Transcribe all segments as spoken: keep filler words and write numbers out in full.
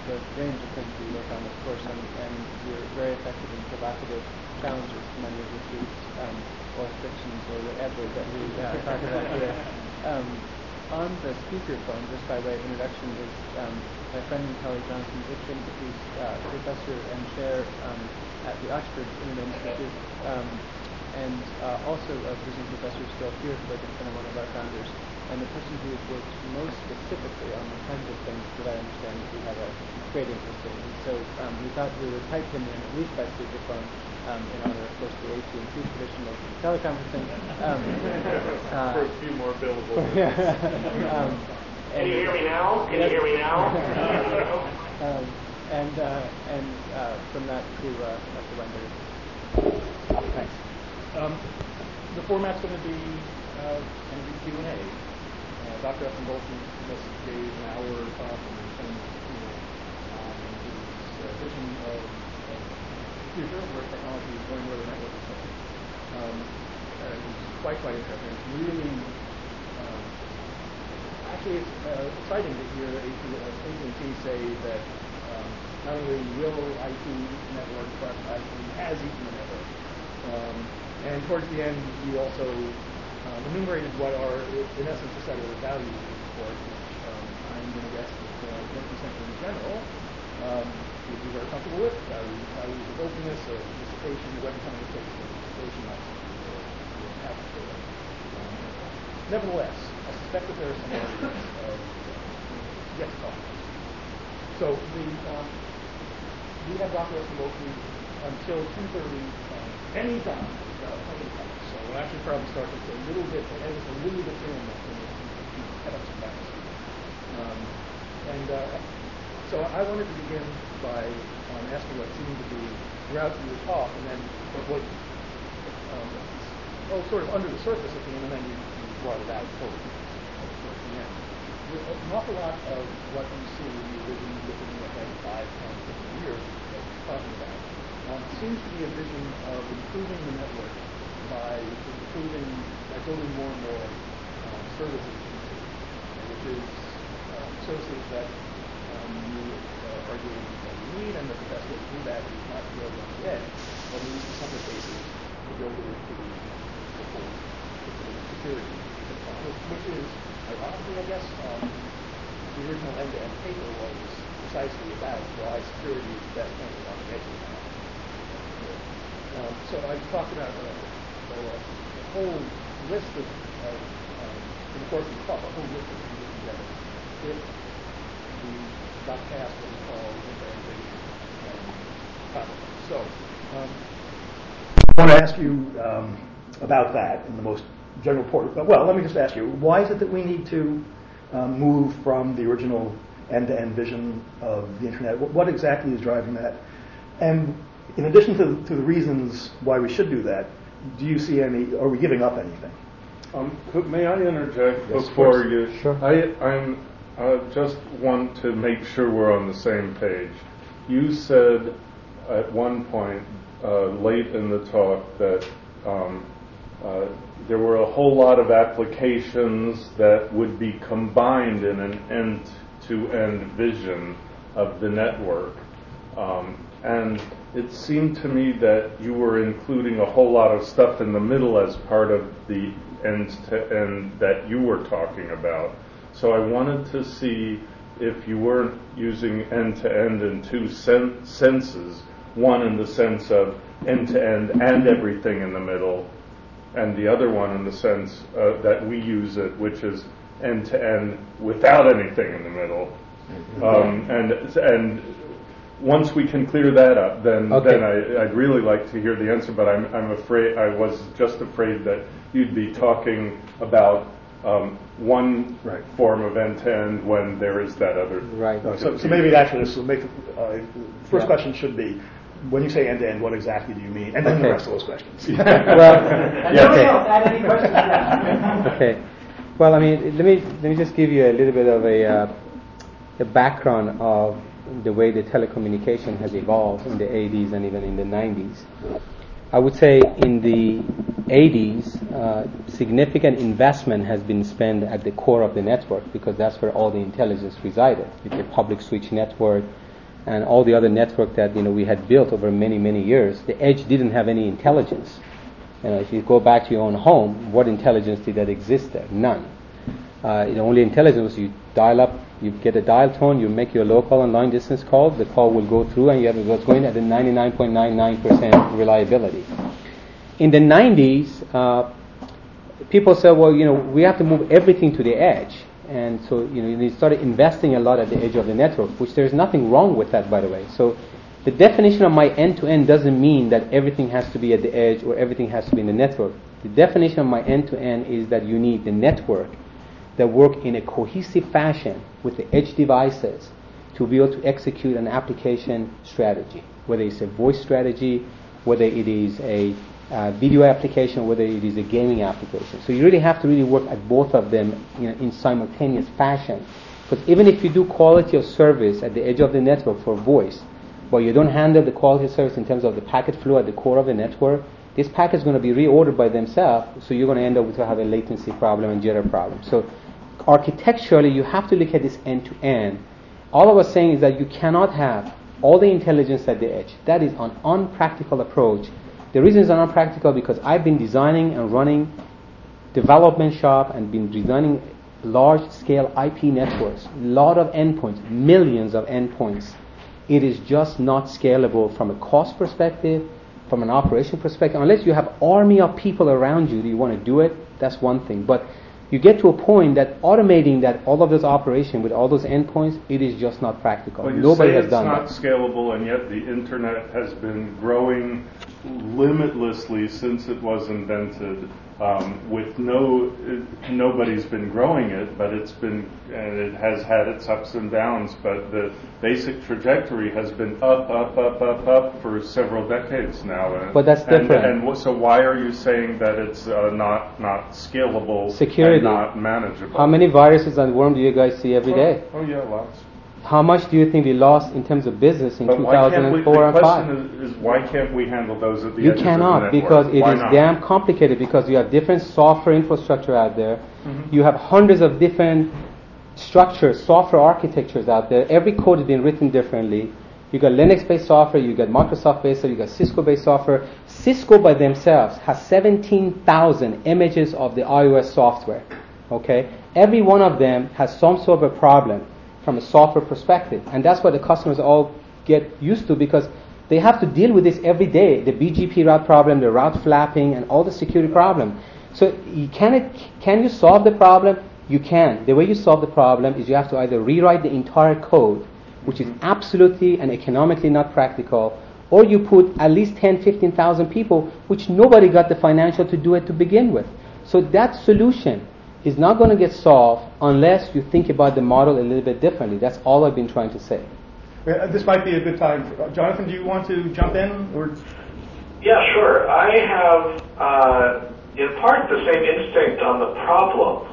the range of things we work on, of course, and, and we're very effective in provocative challenges, many of which is, um, or fictions or whatever that we uh, talk about here. Um, on the speakerphone, just by way of introduction, is um, my friend and colleague Jonathan Zittrain, who's uh, professor and chair um, at the Oxford Internet Institute, um, and uh, also a visiting professor still here, who has been one of our founders, and the person who has worked most specifically on the kinds of things that I understand that we have a great interest in. And so um, we thought we would type him in, at least by speakerphone, um, in honor, of course, the A T and T tradition of teleconferencing. Um, uh, For a few more billable um, Can you hear me now? Can you hear me now? um, and uh, and uh, from that to uh, to Wendell. Thanks. Um, the format's going to be uh, going to be Q and A. Uh, Doctor Efrem-Bolton just gave an hour talk in ten minutes on his uh, vision of, of the future, where technology is going, where the network is going. Um, uh, it was quite quite interesting. It's really um, actually it's uh, exciting to hear A T and T say that um, not only will I T network, but I T has eaten the network. Um, and towards the end, he also um, enumerated what are, in essence, a set of values of the course, which um, I'm going to guess that uh, Norton Center in general um, would be very comfortable with. Values, values of openness, of participation, of every time it takes participation, that's the path to it. Um, nevertheless, I suspect that there are some areas of uh, yet to talk. So the um, we have Doctor Efrem-Bolton until two thirty um, anytime. Uh, so we'll actually probably start with a little bit, and it's a little bit in the head up some facts. Um, and uh, so I wanted to begin by um, asking what seemed to be throughout your talk, and then what was um, oh, sort of under the surface at the end, and then you, you brought it out fully towards the end. There's an awful lot of what you see in the vision looking ahead five, ten, fifteen years that you're talking about. Um, seems to be a vision of improving the network by improving, by building more and more um, services into it, which is um, services that um, you uh, are doing that you need, and that the best way to do that is not to build on the edge, but at least in some cases to build it into the, the full security, which, which is, ironically, I guess, um, the original end-to-end paper was precisely about why security is best handled on the edge of the network. Um, so I talked about uh, a, a whole list of, of um, in the course of the talk, a whole list of conditions that if we got past what we call end-to-end vision um, So um, I want to ask you um, about that in the most general port. Well, let me just ask you, why is it that we need to um, move from the original end-to-end vision of the internet? What, what exactly is driving that? And in addition to, to the reasons why we should do that, do you see any, are we giving up anything? Um, could, may I interject yes, before you? Sure. I I'm, uh, just want to make sure we're on the same page. You said at one point uh, late in the talk that um, uh, there were a whole lot of applications that would be combined in an end-to-end vision of the network. Um, and it seemed to me that you were including a whole lot of stuff in the middle as part of the end-to-end that you were talking about. So I wanted to see if you weren't using end-to-end in two sen- senses, one in the sense of end-to-end and everything in the middle, and the other one in the sense uh, that we use it, which is end-to-end without anything in the middle. Um, and and once we can clear that up, then Okay. then I, I'd really like to hear the answer. But I'm I'm afraid I was just afraid that you'd be talking about um, one right. form of end-to-end when there is that other. Right. No, so, so maybe actually this will make uh, first Yeah. question should be, when you say end-to-end, what exactly do you mean? And then Okay. the rest of those questions. Well, And yeah, nobody okay. else had any questions yet. Okay. Well, I mean, let me let me just give you a little bit of a uh, a background of the way the telecommunication has evolved in the eighties and even in the nineties. I would say in the eighties, uh, significant investment has been spent at the core of the network because that's where all the intelligence resided. With the public switch network, and all the other network that you know we had built over many many years, the edge didn't have any intelligence. You know, if you go back to your own home, what intelligence did that exist there? None. Uh, the only intelligence was you dial up, you get a dial tone, you make your local and long distance call, the call will go through, and you have what's going at a ninety-nine point nine nine percent reliability. In the nineties, uh, people said, well, you know, we have to move everything to the edge. And so, you know, they started investing a lot at the edge of the network, which there's nothing wrong with that, by the way. So the definition of my end-to-end doesn't mean that everything has to be at the edge or everything has to be in the network. The definition of my end-to-end is that you need the network that work in a cohesive fashion with the edge devices to be able to execute an application strategy, whether it's a voice strategy, whether it is a uh, video application, whether it is a gaming application. So you really have to really work at both of them, you know, in simultaneous fashion. Because even if you do quality of service at the edge of the network for voice, but you don't handle the quality of service in terms of the packet flow at the core of the network, this packet is going to be reordered by themselves, so you're going to end up with to have a latency problem and jitter problem. So architecturally, you have to look at this end-to-end. All I was saying is that you cannot have all the intelligence at the edge. That is an unpractical approach. The reason it's an unpractical because I've been designing and running development shop and been designing large-scale I P networks, a lot of endpoints, millions of endpoints. It is just not scalable from a cost perspective, from an operation perspective. Unless you have army of people around you that you want to do it, that's one thing. But you get to a point that automating that all of those operations with all those endpoints, it is just not practical. Well, you Nobody say has it's done not that. scalable, and yet the internet has been growing limitlessly since it was invented. Um, with no, it, nobody's been growing it, but it's been, and it has had its ups and downs. But the basic trajectory has been up, up, up, up, up for several decades now. And, But that's different. And, and so, why are you saying that it's uh, not not scalable Security. and not manageable? How many viruses and worms do you guys see every day? Oh, oh yeah, lots. How much do you think we lost in terms of business in But two why thousand can't we, four the and five? question is, is why can't we handle those at the You edges cannot of the because network? it Why is not? damn complicated because you have different software infrastructure out there. Mm-hmm. You have hundreds of different structures, software architectures out there. Every code is being written differently. You got Linux-based software, you got Microsoft-based software, you got Cisco-based software. Cisco by themselves has seventeen thousand images of the iOS software. Okay, every one of them has some sort of a problem from a software perspective, and that's what the customers all get used to because they have to deal with this every day, the B G P route problem, the route flapping, and all the security problem. So you can, it, can you solve the problem? You can. The way you solve the problem is you have to either rewrite the entire code, which is absolutely and economically not practical, or you put at least ten, fifteen thousand people, which nobody got the financial to do it to begin with. So that solution is not going to get solved unless you think about the model a little bit differently. That's all I've been trying to say. Uh, This might be a good time. For, uh, Jonathan, do you want to jump in? Or? Yeah, sure. I have, uh, in part, the same instinct on the problem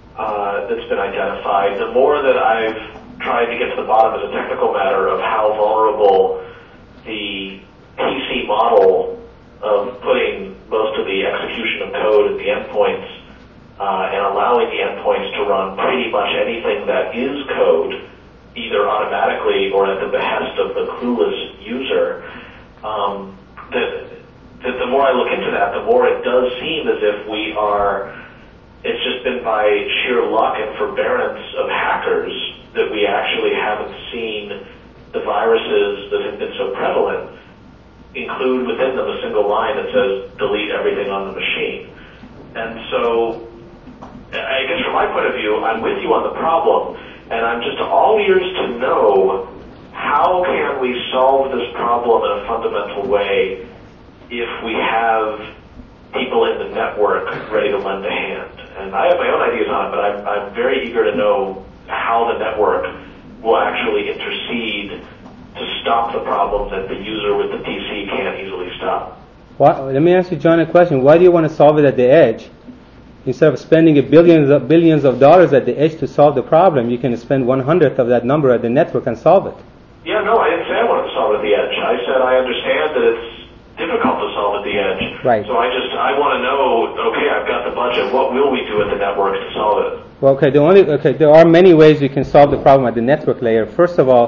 uh, that's been identified. The more that I've tried to get to the bottom as a technical matter of how vulnerable the P C model of putting most of the execution of code at the endpoints Uh, and allowing the endpoints to run pretty much anything that is code, either automatically or at the behest of the clueless user. Um, the, the, the more I look into that, the more it does seem as if we are, it's just been by sheer luck and forbearance of hackers that we actually haven't seen the viruses that have been so prevalent include within them a single line that says delete everything on the machine. And so I guess from my point of view, I'm with you on the problem, and I'm just all ears to know how can we solve this problem in a fundamental way if we have people in the network ready to lend a hand. And I have my own ideas on it, but I'm, I'm very eager to know how the network will actually intercede to stop the problem that the user with the P C can't easily stop. Why, let me ask you, John, a question. Why do you want to solve it at the edge? Instead of spending a billions of billions of dollars at the edge to solve the problem, you can spend one hundredth of that number at the network and solve it. Yeah, no, I didn't say I wanted to solve it at the edge. I said I understand that it's difficult to solve at the edge. Right. So I just I want to know. Okay, I've got the budget. What will we do at the network to solve it? Well, okay. The only okay. There are many ways you can solve the problem at the network layer. First of all,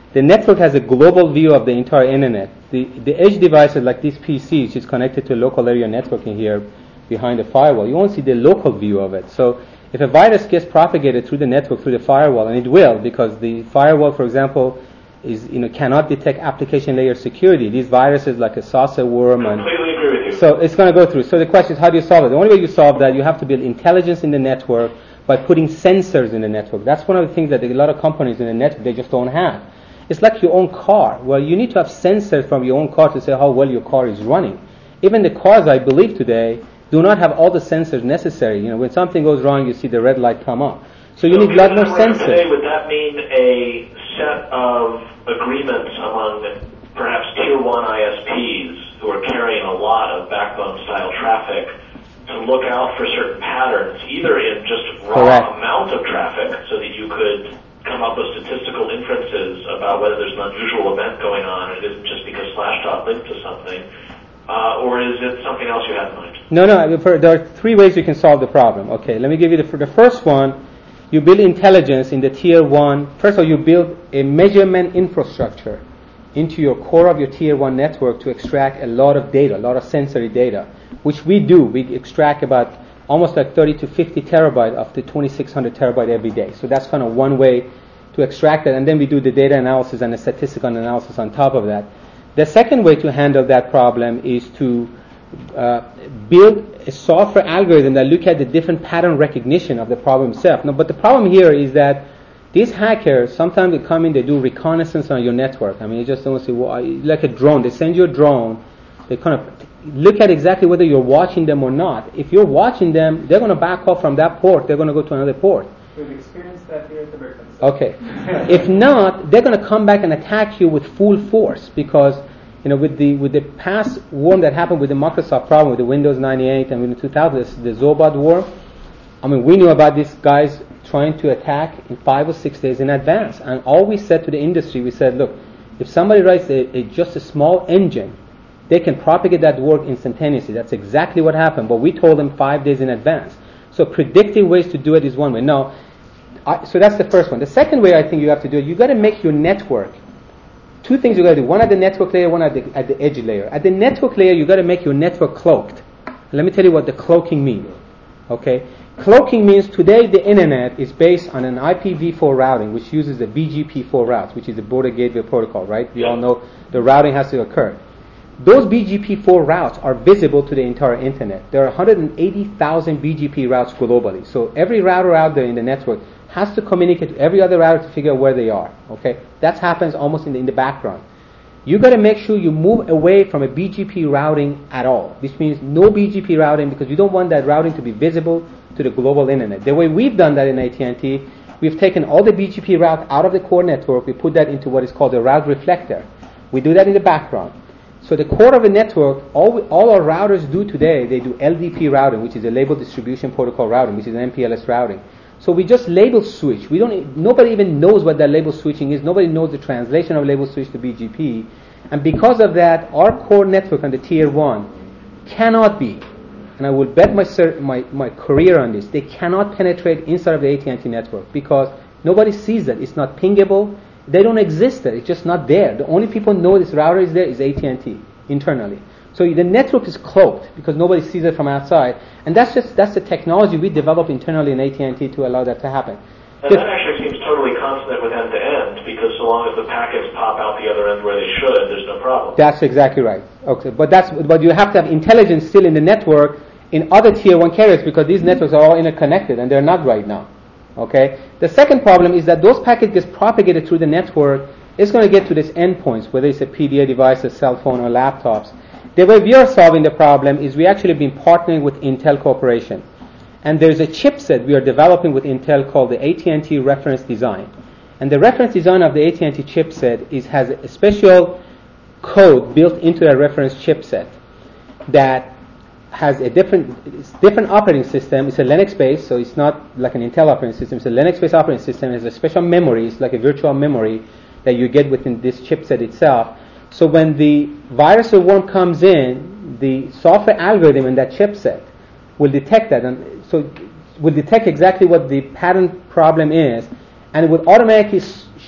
The network has a global view of the entire internet. The, the edge devices like these P Cs, which is connected to a local area networking here behind the firewall, you won't see the local view of it. So if a virus gets propagated through the network, through the firewall, and it will, because the firewall, for example, is you know cannot detect application layer security. These viruses like a saucer worm and completely agree with you. so it's going to go through. So the question is, how do you solve it? The only way you solve that, you have to build intelligence in the network by putting sensors in the network. That's one of the things that a lot of companies in the network, they just don't have. It's like your own car. Well, you need to have sensors from your own car to say how well your car is running. Even the cars, I believe today, do not have all the sensors necessary. You know, when something goes wrong, you see the red light come up. So you so need a lot more sensors. Today, would that mean a set of agreements among perhaps tier one I S Ps who are carrying a lot of backbone-style traffic to look out for certain patterns, either in just raw Correct. amount of traffic, so that you could come up with statistical inferences about whether there's an unusual event going on, and it isn't just because Slashdot linked to something, uh, or is it something else you have in mind? No, no. For, there are three ways you can solve the problem. Okay, let me give you the, for the first one. You build intelligence in the tier one. First of all, you build a measurement infrastructure into your core of your tier one network to extract a lot of data, a lot of sensory data, which we do. We extract about almost like thirty to fifty terabyte of the twenty-six hundred terabyte every day. So that's kind of one way to extract it, and then we do the data analysis and the statistical analysis on top of that. The second way to handle that problem is to uh, build a software algorithm that look at the different pattern recognition of the problem itself. No, but the problem here is that these hackers, sometimes they come in, they do reconnaissance on your network. I mean, you just don't see, well, like a drone. They send you a drone. They kind of look at exactly whether you're watching them or not. If you're watching them, they're going to back off from that port. They're going to go to another port. We've experienced that here at the Berkeley. Okay. If not, they're going to come back and attack you with full force because, you know, with the with the past worm that happened with the Microsoft problem, with the Windows ninety-eight and with the two thousand, the Zobot worm, I mean, we knew about these guys trying to attack in five or six days in advance. And all we said to the industry, we said, look, if somebody writes a, a, just a small engine, they can propagate that work instantaneously. That's exactly what happened. But we told them five days in advance. So predictive ways to do it is one way. Now, I, so that's the first one. The second way I think you have to do it, you got to make your network. Two things you got to do. One at the network layer, one at the, at the edge layer. At the network layer, you got to make your network cloaked. Let me tell you what the cloaking means. Okay, cloaking means today the internet is based on an I P v four routing, which uses the B G P four routes, which is the Border Gateway Protocol. Right? We all know the routing has to occur. Those B G P four routes are visible to the entire internet. There are one hundred eighty thousand B G P routes globally. So every router out there in the network has to communicate to every other router to figure out where they are. Okay, that happens almost in the, in the background. You got to make sure you move away from a B G P routing at all, which means no B G P routing because you don't want that routing to be visible to the global internet. The way we've done that in A T and T, we've taken all the B G P route out of the core network. We put that into what is called a route reflector. We do that in the background. So the core of a network, all we, all our routers do today, they do L D P routing, which is a label distribution protocol routing, which is an M P L S routing. So we just label switch. We don't. Nobody even knows what that label switching is. Nobody knows the translation of label switch to B G P. And because of that, our core network on the tier one cannot be, and I will bet my my my career on this, they cannot penetrate inside of the A T and T network because nobody sees that. It's not pingable. They don't exist there. It's just not there. The only people know this router is there is A T and T internally. So the network is cloaked because nobody sees it from outside, and that's just that's the technology we developed internally in A T and T to allow that to happen. And that actually seems totally consonant with end-to-end because so long as the packets pop out the other end where they should, there's no problem. That's exactly right. Okay, but that's but you have to have intelligence still in the network in other tier one carriers because these networks are all interconnected and they're not right now. Okay. The second problem is that those packets get propagated through the network. It's going to get to these endpoints, whether it's a P D A device, a cell phone, or laptops. The way we are solving the problem is we actually have been partnering with Intel Corporation. And there's a chipset we are developing with Intel called the A T and T reference design. And the reference design of the A T and T chipset is has a special code built into that reference chipset that has a different it's different operating system. It's a Linux-based, so it's not like an Intel operating system. It's a Linux-based operating system. It has a special memory. It's like a virtual memory that you get within this chipset itself. So when the virus or worm comes in, the software algorithm in that chipset will detect that, and so will detect exactly what the pattern problem is, and it will automatically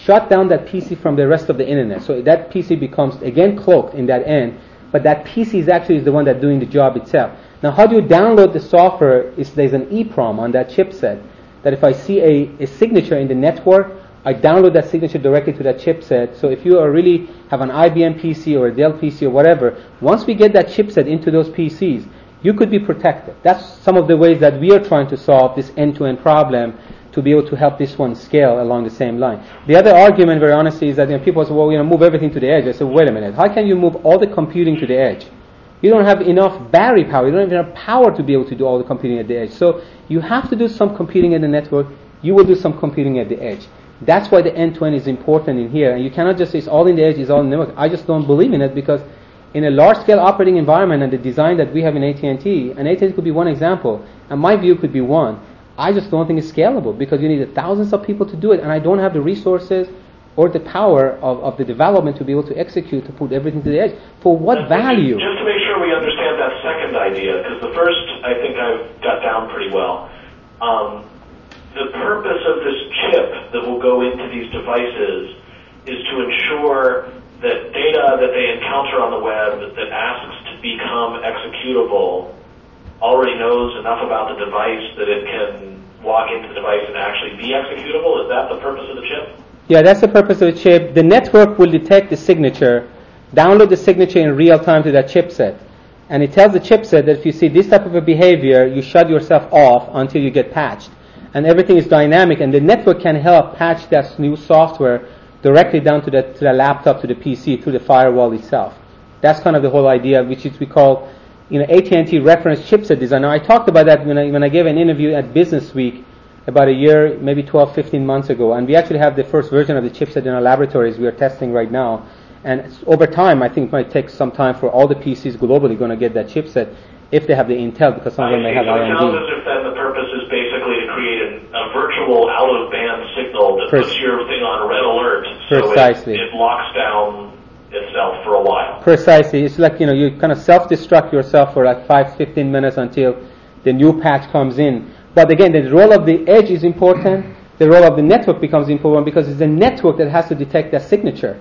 shut down that P C from the rest of the internet. So that P C becomes, again, cloaked in that end, but that P C is actually is the one that's doing the job itself. Now, how do you download the software? Is there's an EEPROM on that chipset that if I see a, a signature in the network, I download that signature directly to that chipset. So if you are really have an I B M P C or a Dell P C or whatever, once we get that chipset into those P Cs, you could be protected. That's some of the ways that we are trying to solve this end-to-end problem to be able to help this one scale along the same line. The other argument, very honestly, is that, you know, people say, well, you know, move everything to the edge. I said, wait a minute, how can you move all the computing to the edge? You don't have enough battery power. You don't have enough power to be able to do all the computing at the edge. So you have to do some computing at the network. You will do some computing at the edge. That's why the end-to-end is important in here. And you cannot just say it's all in the edge, it's all in the network. I just don't believe in it, because in a large-scale operating environment and the design that we have in A T and T, and A T and T could be one example, and my view could be one, I just don't think it's scalable, because you need thousands of people to do it, and I don't have the resources or the power of, of the development to be able to execute, to put everything to the edge. For what Just- value? Just to make sure we understand that second idea, because the first I think I've got down pretty well. Um, the purpose of this chip that will go into these devices is to ensure that data that they encounter on the web that asks to become executable already knows enough about the device that it can walk into the device and actually be executable? Is that the purpose of the chip? Yeah, that's the purpose of the chip. The network will detect the signature, download the signature in real time to that chipset. And it tells the chipset that if you see this type of a behavior, you shut yourself off until you get patched. And everything is dynamic, and the network can help patch that new software directly down to the, to the laptop, to the P C, through the firewall itself. That's kind of the whole idea, which is we call, you know, A T and T reference chipset design. Now, I talked about that when I, when I gave an interview at Business Week about a year, maybe twelve, fifteen months ago. And we actually have the first version of the chipset in our laboratories we are testing right now. And over time, I think it might take some time for all the P Cs globally going to get that chipset if they have the Intel, because some of them may have so I it M sounds D. as if then the purpose is basically to create an, a virtual out-of-band signal that Pres- puts your thing on red alert, Precisely. so it, it locks down itself for a while. Precisely. It's like, you know, you kind of self-destruct yourself for like five, fifteen minutes until the new patch comes in. But again, the role of the edge is important. The role of the network becomes important, because it's the network that has to detect that signature.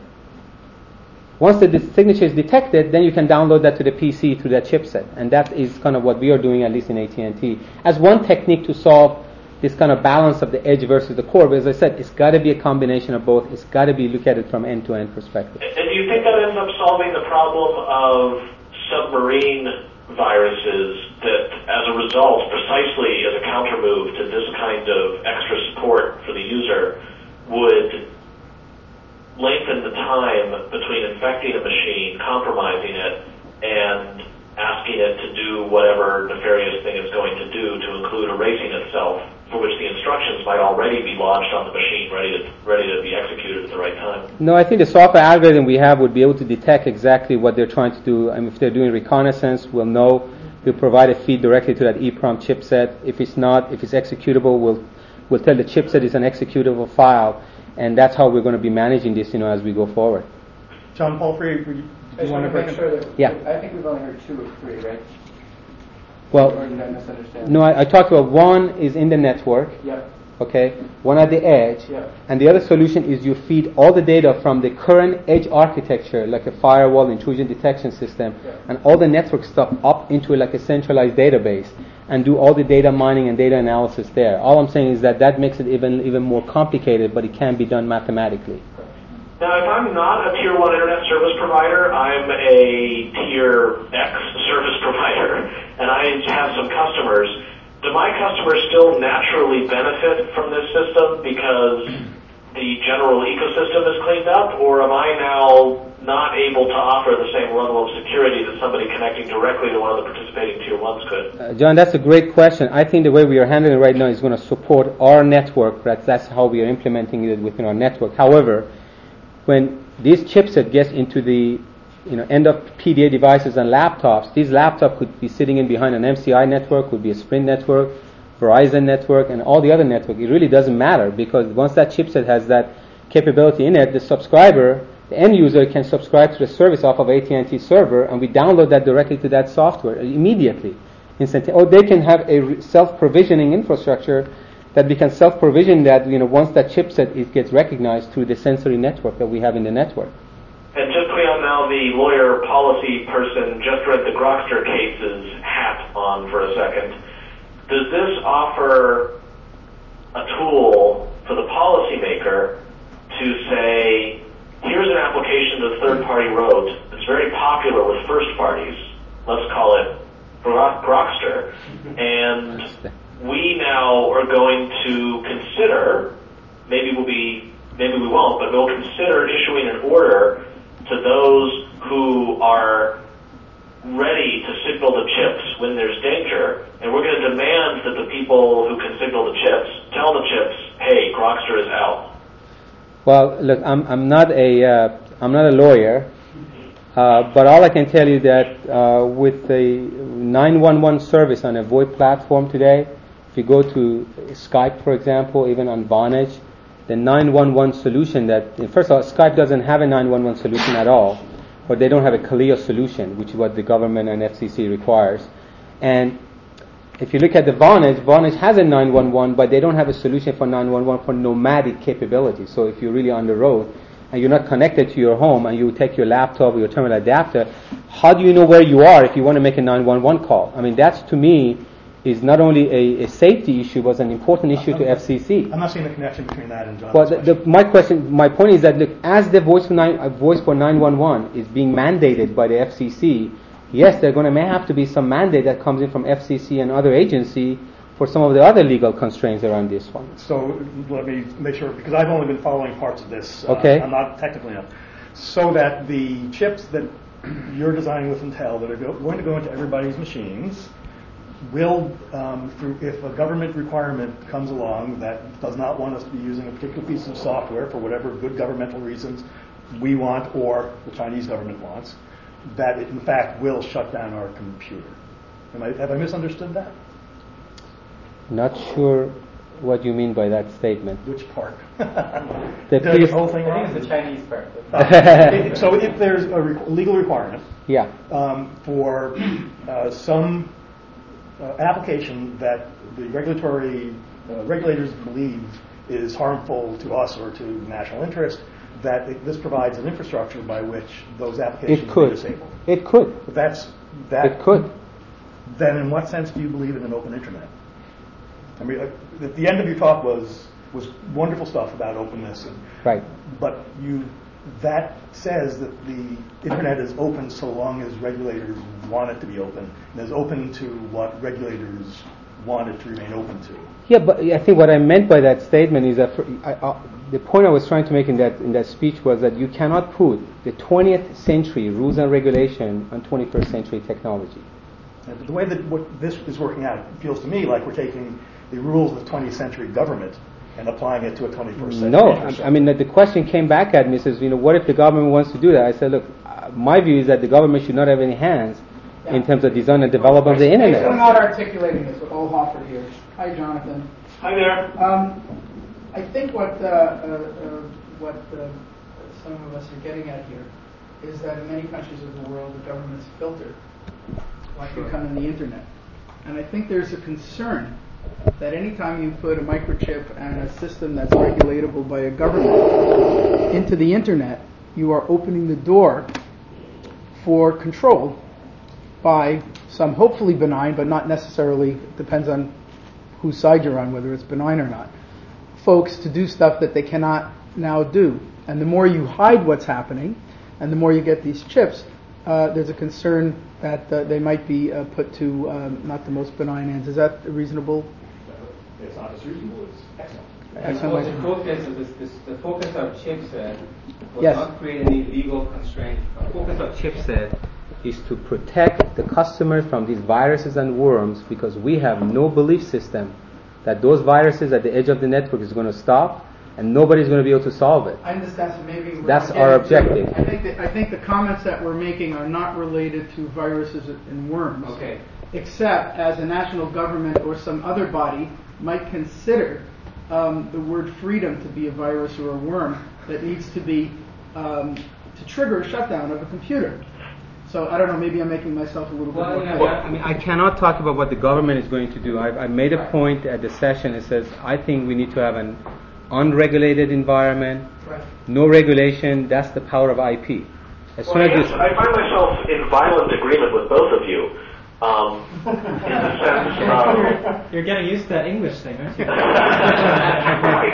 Once the signature is detected, then you can download that to the P C through that chipset. And that is kind of what we are doing, at least in A T and T, as one technique to solve this kind of balance of the edge versus the core. But as I said, it's got to be a combination of both. It's got to be looked at it from end-to-end perspective. And do you think that ends up solving the problem of submarine viruses that, as a result, precisely as a countermove to this kind of extra support for the user, would lengthen the time between infecting a machine, compromising it, and asking it to do whatever nefarious thing it's going to do, to include erasing itself, for which the instructions might already be lodged on the machine, ready to ready to be executed at the right time? No, I think the software algorithm we have would be able to detect exactly what they're trying to do. I mean, if they're doing reconnaissance, we'll know. We'll provide a feed directly to that EEPROM chipset. If it's not, if it's executable, we'll we'll tell the chipset it's an executable file, and that's how we're going to be managing this, you know, as we go forward. John Palfrey, do you, I just want to make bring sure it? that Yeah. I think we've only heard two of three, right? Well, Or did I misunderstand? no, I, I talked about one is in the network, Yep. okay, one at the edge, Yep. and the other solution is you feed all the data from the current edge architecture, like a firewall, intrusion detection system, Yep. and all the network stuff up into like a centralized database, and do all the data mining and data analysis there. All I'm saying is that that makes it even even more complicated, but it can be done mathematically. Now, if I'm not a Tier one Internet Service Provider, I'm a Tier X service provider, and I have some customers. Do my customers still naturally benefit from this system because the general ecosystem is cleaned up, or am I now not able to offer the same level of security that somebody connecting directly to one of the participating Tier ones could? Uh, John, that's a great question. I think the way we are handling it right now is going to support our network. Right? That's how we are implementing it within our network. However, when this chipset gets into the you know, end of P D A devices and laptops, these laptops could be sitting in behind an M C I network, could be a Sprint network, Verizon network, and all the other network. It really doesn't matter, because once that chipset has that capability in it, the subscriber, the end user, can subscribe to the service off of A T and T server, and we download that directly to that software immediately. Instant- or they can have a self-provisioning infrastructure that we can self-provision that, you know, once that chipset it gets recognized through the sensory network that we have in the network. And just putting on now the lawyer policy person, just read the Grokster case's hat on for a second. Does this offer a tool for the policymaker to say, here's an application that third party wrote that's very popular with first parties, let's call it Grokster, and we now are going to consider, maybe we'll be, maybe we won't, but we'll consider issuing an order to those who are ready to signal the chips when there's danger, and we're going to demand that the people who can signal the chips tell the chips, hey, Grokster is out. Well, look, I'm I'm not a uh, I'm not a lawyer, uh, but all I can tell you that uh, with the nine one one service on a VoIP platform today, if you go to Skype, for example, even on Vonage, the nine one one solution that, first of all, Skype doesn't have a nine one one solution at all, but they don't have a CALEO solution, which is what the government and F C C requires. And if you look at the Vonage, Vonage has a nine one one, but they don't have a solution for nine one one for nomadic capability. So if you're really on the road and you're not connected to your home and you take your laptop or your terminal adapter, how do you know where you are if you want to make a nine one one call? I mean, that's, to me, is not only a, a safety issue, but an important issue to F C C. I'm not seeing the connection between that and John's well, the, question. the, my question, my point is that, look, as the voice for, nine, uh, voice for nine one one is being mandated by the F C C, yes, there going to may have to be some mandate that comes in from F C C and other agency for some of the other legal constraints around this one. So let me make sure, because I've only been following parts of this. Uh, okay. I'm not technically enough. So that the chips that you're designing with Intel that are go, going to go into everybody's machines will, um, through, if a government requirement comes along that does not want us to be using a particular piece of software for whatever good governmental reasons we want or the Chinese government wants, that it in fact will shut down our computer. Am I, have I misunderstood that? Not sure what you mean by that statement. Which part? the Did I get the whole thing I wrong? think it's the Chinese part. Uh, so if there's a re- legal requirement yeah. um, for uh, some uh, application that the regulatory uh, regulators believe is harmful to us or to national interest, that it, this provides an infrastructure by which those applications it could. are disabled. It could. But that's that. It could. Then, in what sense do you believe in an open internet? I mean, uh, the, the end of your talk was was wonderful stuff about openness, and, right? But you that says that the internet is open so long as regulators want it to be open, and is open to what regulators want it to remain open to. Yeah, but I think what I meant by that statement is that for, I, uh, the point I was trying to make in that in that speech was that you cannot put the twentieth century rules and regulation on twenty-first century technology. And the way that what this is working out, it feels to me like we're taking the rules of the twentieth century government and applying it to a twenty-first century. No, I, I mean the question came back at me, says, you know, what if the government wants to do that? I said, look, uh, my view is that the government should not have any hands yeah. in terms of design and development of the internet. I'm not articulating this, but Ol Hofford here. Hi, Jonathan. Hi there. Um, I think what uh, uh, uh, what uh, some of us are getting at here is that in many countries of the world, the government's filtered, like you come in the internet. And I think there's a concern that anytime you put a microchip and a system that's regulatable by a government into the internet, you are opening the door for control by some hopefully benign, but not necessarily, depends on whose side you're on, whether it's benign or not, folks to do stuff that they cannot now do. And the more you hide what's happening, and the more you get these chips, uh, there's a concern that uh, they might be uh, put to um, not the most benign ends. Is that reasonable? It's not as reasonable as excellent. Excellent. The focus of this, this, the focus of chipset was yes. not create any legal constraint. The focus of chipset is to protect the customer from these viruses and worms, because we have no belief system that those viruses at the edge of the network is going to stop, and nobody's going to be able to solve it. I understand. So maybe we're that's not our objective. I think that I think the comments that we're making are not related to viruses and worms. Okay. Except as a national government or some other body might consider um, the word freedom to be a virus or a worm that needs to be um, to trigger a shutdown of a computer. So I don't know, maybe I'm making myself a little bit Well, more yeah, clear. I mean, I cannot talk about what the government is going to do. I, I made a point at the session. It says, I think we need to have an unregulated environment, Right. no regulation. That's the power of I P. As Well, soon I, as guess this, I find myself in violent agreement with both of you. Um, in the sense of... You're getting used to that English thing, aren't you? Right.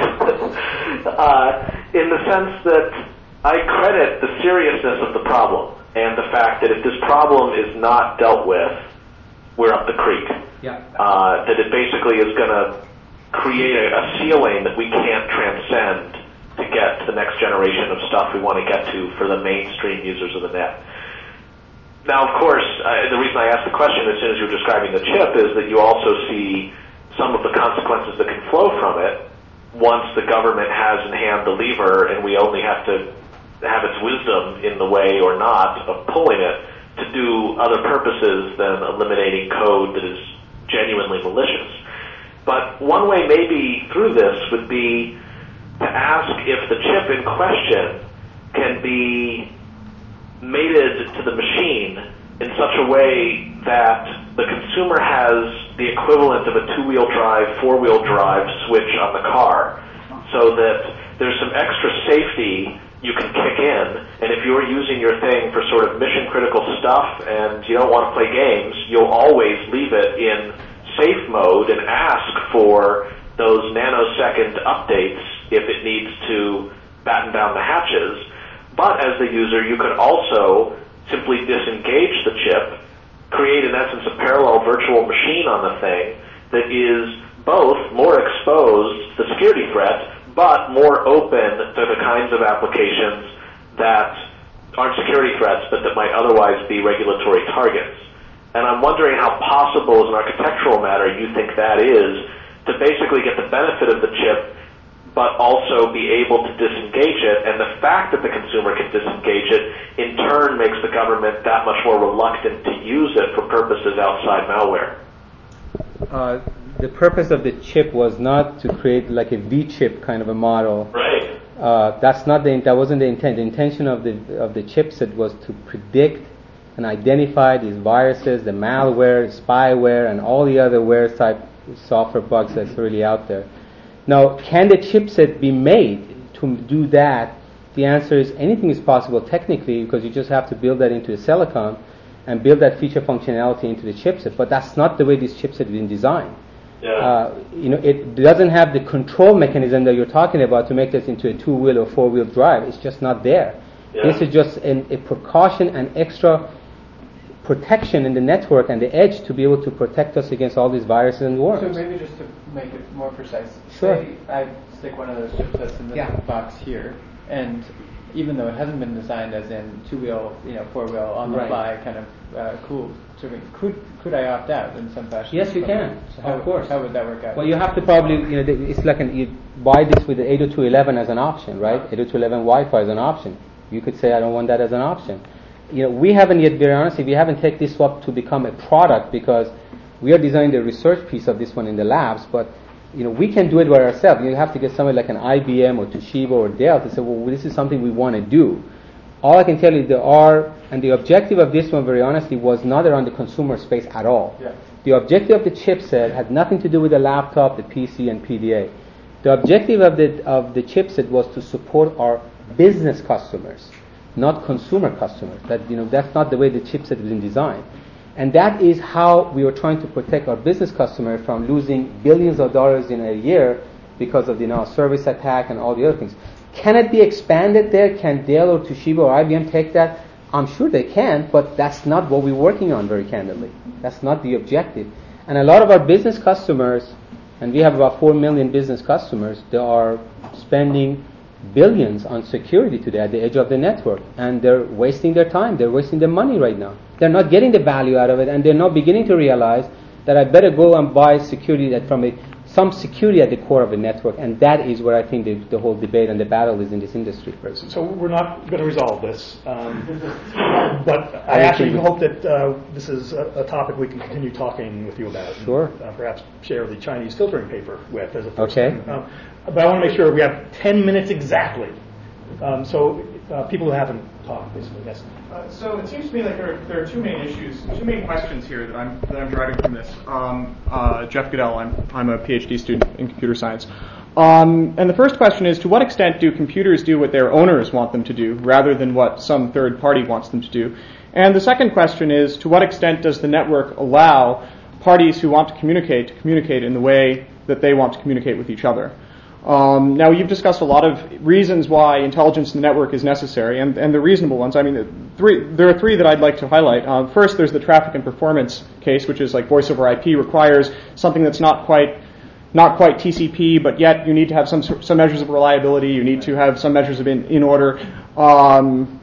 uh, in the sense that I credit the seriousness of the problem and the fact that if this problem is not dealt with, we're up the creek. yeah. Uh, that it basically is going to create a, a ceiling that we can't transcend to get to the next generation of stuff we want to get to for the mainstream users of the net. Now, of course, uh, the reason I asked the question as soon as you were describing the chip is that you also see some of the consequences that can flow from it once the government has in hand the lever and we only have to have its wisdom in the way or not of pulling it to do other purposes than eliminating code that is genuinely malicious. But one way maybe through this would be to ask if the chip in question can be mated to the machine in such a way that the consumer has the equivalent of a two-wheel drive, four-wheel drive switch on the car, so that there's some extra safety you can kick in, and if you're using your thing for sort of mission-critical stuff and you don't want to play games, you'll always leave it in safe mode and ask for those nanosecond updates if it needs to batten down the hatches. But as the user, you could also simply disengage the chip, create in essence a parallel virtual machine on the thing that is both more exposed to the security threat, but more open to the kinds of applications that aren't security threats, but that might otherwise be regulatory targets. And I'm wondering how possible as an architectural matter you think that is to basically get the benefit of the chip but also be able to disengage it, and the fact that the consumer can disengage it in turn makes the government that much more reluctant to use it for purposes outside malware. Uh, the purpose of the chip was not to create like a V-chip kind of a model. Right. Uh, that's not the that wasn't the intent. The intention of the of the chipset was to predict and identify these viruses, the malware, spyware, and all the other ware type software bugs that's really out there. Now, can the chipset be made to do that? The answer is anything is possible technically, because you just have to build that into a silicon and build that feature functionality into the chipset. But that's not the way this chipset has been designed. Yeah. Uh, you know, it doesn't have the control mechanism that you're talking about to make this into a two-wheel or four-wheel drive. It's just not there. Yeah. This is just an, a precaution and extra protection in the network and the edge to be able to protect us against all these viruses and So worms. maybe just to make it more precise, Sure. say I stick one of those chipsets in this Yeah. box here, and even though it hasn't been designed as in two-wheel, you know, four-wheel, on-the-fly kind of uh, cool, sort of, could could I opt out in some fashion? Yes, you From- can. So how, Of course. How would that work out? Well, you have to probably, you know, the- it's like an, you buy this with the eight oh two eleven as an option, right? eight oh two eleven Wi-Fi as an option. You could say, I don't want that as an option. You know, we haven't yet, very honestly, we haven't taken this up to become a product because we are designing the research piece of this one in the labs, but you know, we can do it by ourselves. You have to get somebody like an I B M or Toshiba or Dell to say, well, this is something we want to do. All I can tell you, there are, and the objective of this one, very honestly, was not around the consumer space at all. Yeah. The objective of the chipset had nothing to do with the laptop, the P C, and P D A. The objective of the of the chipset was to support our business customers, not consumer customers. That, you know, that's not the way the chipset was designed. And that is how we were trying to protect our business customer from losing billions of dollars in a year because of the, you know, service attack and all the other things. Can it be expanded there? Can Dell or Toshiba or I B M take that? I'm sure they can, but that's not what we're working on, very candidly. That's not the objective. And a lot of our business customers, and we have about four million business customers, they are spending billions on security today at the edge of the network, and they're wasting their time. They're wasting their money right now. They're not getting the value out of it, and they're now beginning to realize that I better go and buy security that from a some security at the core of a network, and that is where I think the, the whole debate and the battle is in this industry. So we're not going to resolve this, um, but I actually hope that uh, this is a, a topic we can continue talking with you about. Sure. And, uh, perhaps share the Chinese filtering paper with as a first Okay. thing. Um, but I want to make sure we have ten minutes exactly Um, so uh, people who haven't talked, basically, yes. Uh, so it seems to me like there are, there are two main issues, two main questions here that I'm that I'm driving from this. Um, uh, Jeff Goodell, I'm I'm a PhD student in computer science, um, and the first question is: to what extent do computers do what their owners want them to do, rather than what some third party wants them to do? And the second question is: to what extent does the network allow parties who want to communicate to communicate in the way that they want to communicate with each other? Um, now, you've discussed a lot of reasons why intelligence in the network is necessary, and, and the reasonable ones. I mean, three, there are three that I'd like to highlight. Uh, first, there's the traffic and performance case, which is like voice over I P requires something that's not quite not quite T C P, but yet you need to have some some measures of reliability. You need to have some measures of in, in order. Um,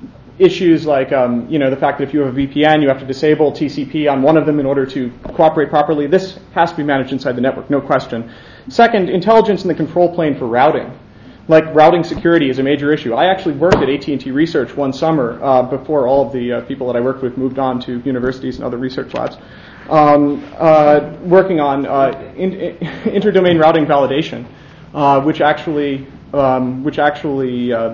issues like um, you know the fact that if you have a V P N, you have to disable T C P on one of them in order to cooperate properly. This has to be managed inside the network, no question. Second, intelligence in the control plane for routing. Like routing security is a major issue. I actually worked at A T and T Research one summer uh, before all of the uh, people that I worked with moved on to universities and other research labs, um, uh, working on uh, in, in, interdomain routing validation, uh, which actually um, which actually uh,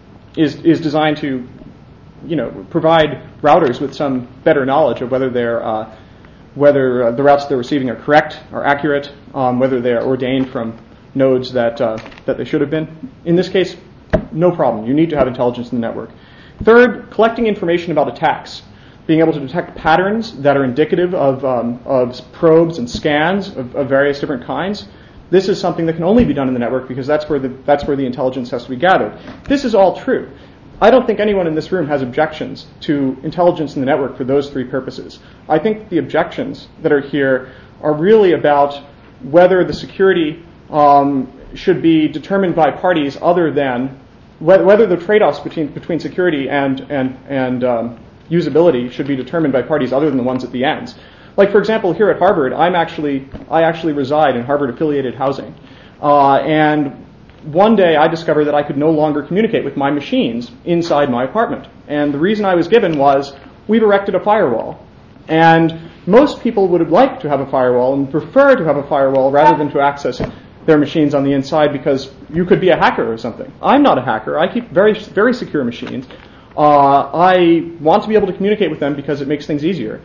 is is designed to you know provide routers with some better knowledge of whether they're uh, whether uh, the routes they're receiving are correct, are accurate, um, whether they're ordained from nodes that uh, that they should have been. In this case, no problem. You need to have intelligence in the network. Third, collecting information about attacks, being able to detect patterns that are indicative of um, of probes and scans of, of various different kinds. This is something that can only be done in the network because that's where the that's where the intelligence has to be gathered. This is all true. I don't think anyone in this room has objections to intelligence in the network for those three purposes. I think the objections that are here are really about whether the security um, should be determined by parties other than whether, whether the trade-offs between between security and and and um, usability should be determined by parties other than the ones at the ends. Like for example, here at Harvard, I'm actually I actually reside in Harvard-affiliated housing, uh, and one day I discovered that I could no longer communicate with my machines inside my apartment. And the reason I was given was, we've erected a firewall. And most people would have liked to have a firewall and prefer to have a firewall rather than to access their machines on the inside because you could be a hacker or something. I'm not a hacker. I keep very, very secure machines. Uh, I want to be able to communicate with them because it makes things easier.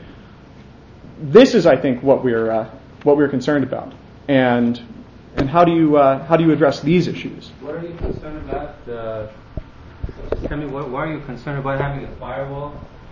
This is, I think, what we're uh, what we're concerned about. And And how do you uh, how do you address these issues? What are you concerned about? Uh, just tell me, what, why are you concerned about having a firewall?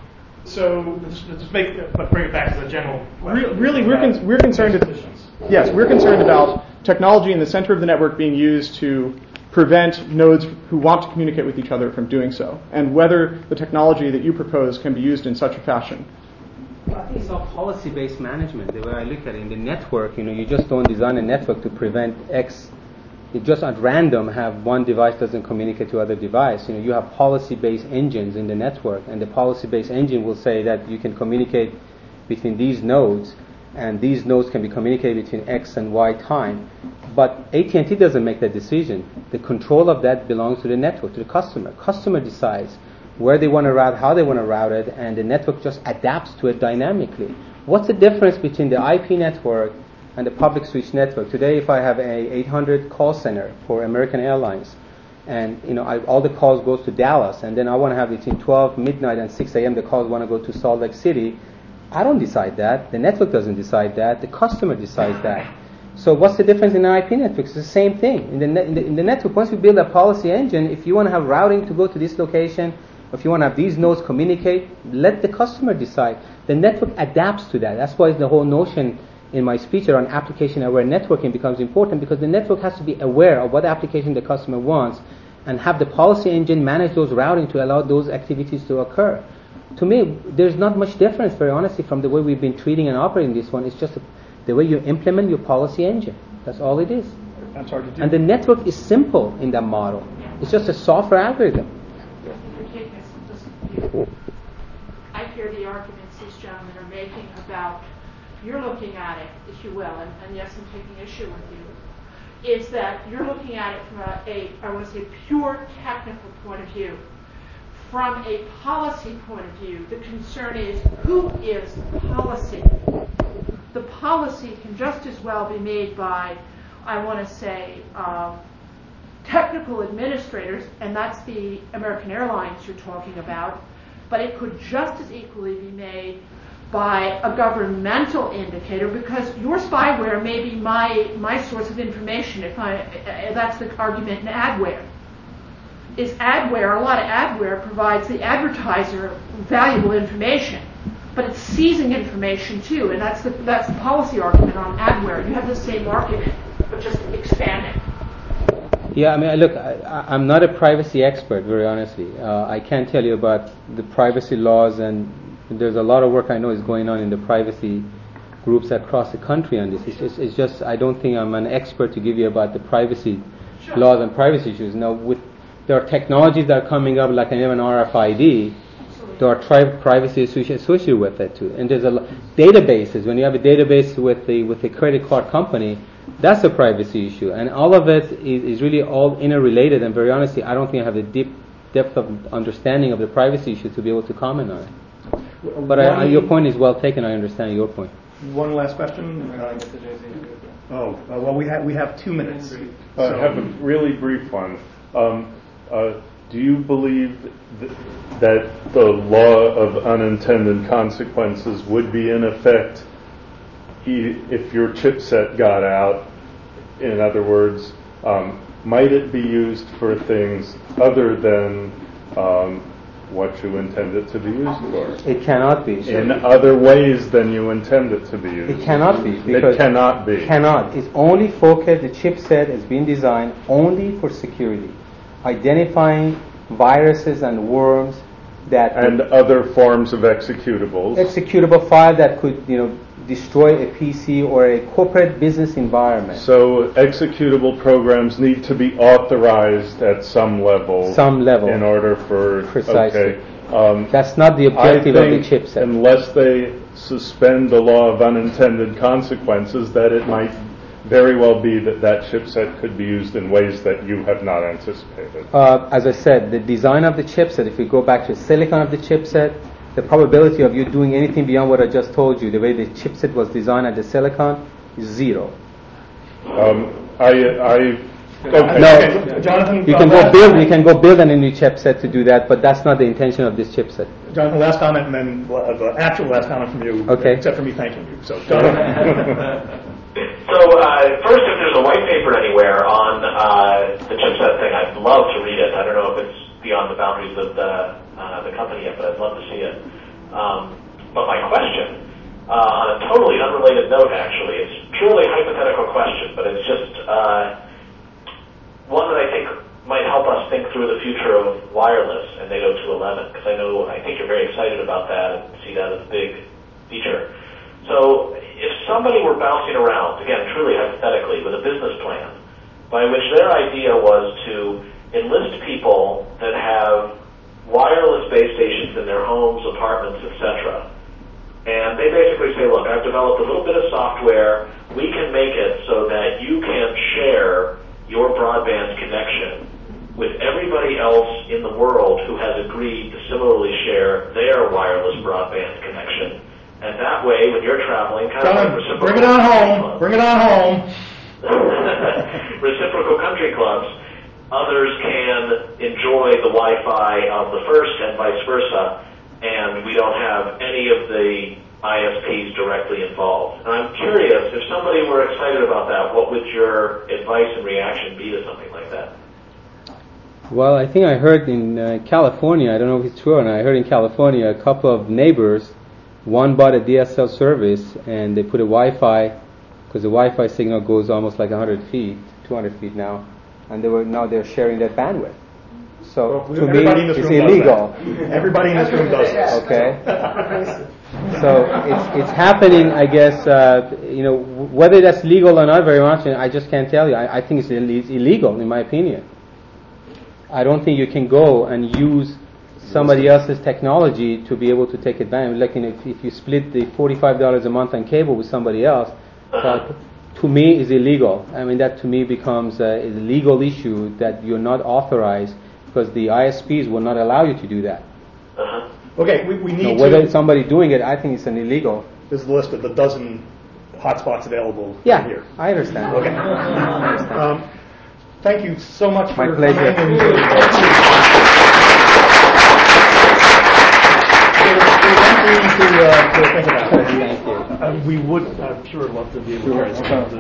So let's, let's make, but bring it back to the general question. Re- really, we're con- we're concerned. Yes, we're concerned about technology in the center of the network being used to prevent nodes who want to communicate with each other from doing so, and whether the technology that you propose can be used in such a fashion. Well, I think it's all policy-based management. The way I look at it, in the network, you know, you just don't design a network to prevent X. You just at random have one device doesn't communicate to other device. You know, you have policy-based engines in the network, and the policy-based engine will say that you can communicate between these nodes, and these nodes can be communicated between X and Y time. But A T and T doesn't make that decision. The control of that belongs to the network, to the customer. Customer decides where they want to route, how they want to route it, and the network just adapts to it dynamically. What's the difference between the I P network and the public switch network? Today, if I have a eight hundred call center for American Airlines, and you know I, all the calls goes to Dallas, and then I want to have between twelve midnight and six a.m. the calls want to go to Salt Lake City, I don't decide that. The network doesn't decide that. The customer decides that. So what's the difference in an I P network? It's the same thing. In the, net, in the, in the network, once you build a policy engine, if you want to have routing to go to this location, if you want to have these nodes communicate, let the customer decide. The network adapts to that. That's why the whole notion in my speech around application-aware networking becomes important, because the network has to be aware of what application the customer wants and have the policy engine manage those routing to allow those activities to occur. To me, there's not much difference, very honestly, from the way we've been treating and operating this one. It's just a, the way you implement your policy engine. That's all it is. That's hard to do. And the network is simple in that model. It's just a software algorithm. I hear the arguments these gentlemen are making about, you're looking at it, if you will, and, and yes, I'm taking issue with you, is that you're looking at it from a, a, I want to say, pure technical point of view. From a policy point of view, the concern is, who is the policy? The policy can just as well be made by, I want to say, um, technical administrators, and that's the American Airlines you're talking about, but it could just as equally be made by a governmental indicator, because your spyware may be my my source of information. If I uh, that's the argument in adware. Is adware, a lot of adware provides the advertiser valuable information, but it's seizing information too, and that's the that's the policy argument on adware. You have the same argument, but just expanding. Yeah, I mean, look, I, I'm not a privacy expert, very honestly. Uh, I can't tell you about the privacy laws, and there's a lot of work I know is going on in the privacy groups across the country on this. It's just, it's just I don't think I'm an expert to give you about the privacy sure. laws and privacy issues. Now, with there are technologies that are coming up, like an R F I D. There are tri- privacy issues associated with that too. And there's a lo- databases. When you have a database with the with a credit card company, that's a privacy issue. And all of it is, is really all interrelated. And very honestly, I don't think I have the deep depth of understanding of the privacy issue to be able to comment on it. But I, I, your point is well taken. I understand your point. One last question. Uh, oh, uh, well, we have we have two minutes. Uh, so. I have a really brief one. Um, uh, do you believe th- that the law of unintended consequences would be in effect e- if your chipset got out? In other words, um, might it be used for things other than um, what you intend it to be used for? It cannot be. In other ways than you intend it to be used? It cannot be. It cannot be. Cannot. It's only focused, the chipset has been designed only for security. Identifying viruses and worms that and other forms of executables. Executable file that could, you know, destroy a P C or a corporate business environment. So executable programs need to be authorized at some level. Some level. In order for precisely. Okay. Um, That's not the objective of the chipset. Unless they suspend the law of unintended consequences, that it might very well be that that chipset could be used in ways that you have not anticipated. Uh, as I said, the design of the chipset, if we go back to the silicon of the chipset, the probability of you doing anything beyond what I just told you, the way the chipset was designed at the silicon, is zero. Um, I, I, okay. No, okay. Jonathan, you can go build, you can go build an new chipset to do that, but that's not the intention of this chipset. Jonathan, last comment, and then we'll have the actual last comment from you. Okay. Except for me thanking you. So, Jonathan. So, uh, first, if there's a white paper anywhere on uh, the chipset thing, I'd love to read it. I don't know if it's beyond the boundaries of the uh, the company yet, but I'd love to see it. Um, but my question, uh, on a totally unrelated note, actually, it's purely a hypothetical question, but it's just uh, one that I think might help us think through the future of wireless and NATO two eleven, because I know I think you're very excited about that and see that as a big feature. So if somebody were bouncing around, again, truly hypothetically, with a business plan, by which their idea was to enlist people that have wireless base stations in their homes, apartments, et cetera, and they basically say, look, I've developed a little bit of software, we can make it so that you can share your broadband connection with everybody else in the world who has agreed to similarly share their wireless broadband connection. And that way, when you're traveling, kind John, of like reciprocal bring it on home. clubs, Bring it on home. reciprocal country clubs, others can enjoy the Wi-Fi of the first and vice versa, and we don't have any of the I S Ps directly involved. And I'm curious, if somebody were excited about that, what would your advice and reaction be to something like that? Well, I think I heard in uh, California, I don't know if it's true or not, I heard in California a couple of neighbors, one bought a D S L service and they put a Wi-Fi, because the Wi-Fi signal goes almost like one hundred feet, two hundred feet now, and they were now they're sharing that bandwidth. So well, to me, it's illegal. Everybody in this room does this. Okay. So it's it's happening, I guess. Uh, you know, whether that's legal or not, very much, I just can't tell you. I, I think it's, Ill- it's illegal, in my opinion. I don't think you can go and use somebody else's technology to be able to take advantage. Like, you know, if, if you split the forty-five dollars a month on cable with somebody else, that to me is illegal. I mean, that to me becomes a, a legal issue that you're not authorized, because the I S Ps will not allow you to do that. Uh-huh. Okay, we, we need now, to... whether it's somebody doing it, I think it's an illegal. This is the list of the dozen hotspots available yeah, here. I understand. Okay. um, thank you so much for My pleasure. coming. And, to, uh, to think about it. Thank you. Uh, we would, I'm sure, love to be able Sure. to